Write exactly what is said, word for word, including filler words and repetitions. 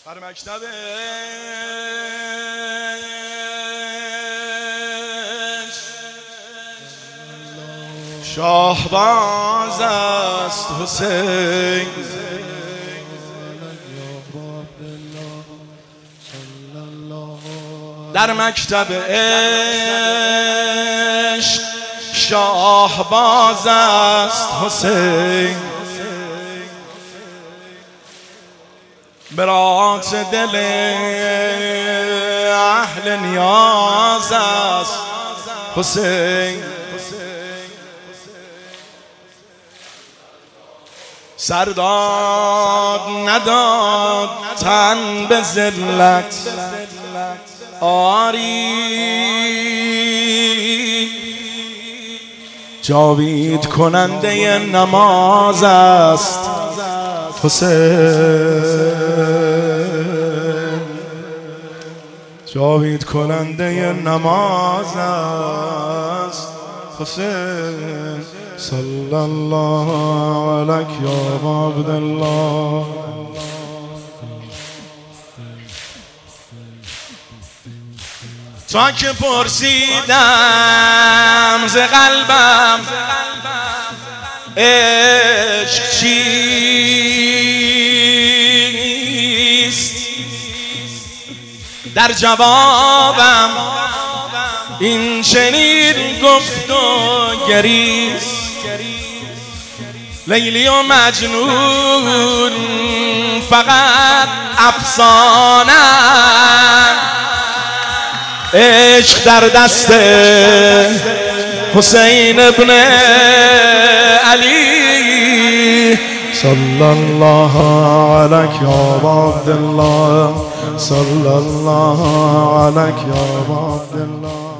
بر مکتب شاهباز است حسین، در مکتب عشق شاهباز است حسین، برات دل اهل نیاز است حسین، سرداد نداد تن به ذلت، آری جاوید کننده نماز است حسین، جاوید کننده نماز است حسین. صلی الله علیک یا عبدالله. تا که پرسیدم ز قلبم عشق چیست، در جوابم این چنین گفت و گریست، لیلی و مجنون فقط افسانه، عشق در دست حسین ابن علی. صلی الله علیک یا عبدالله، صلی الله علیک یا عبدالله.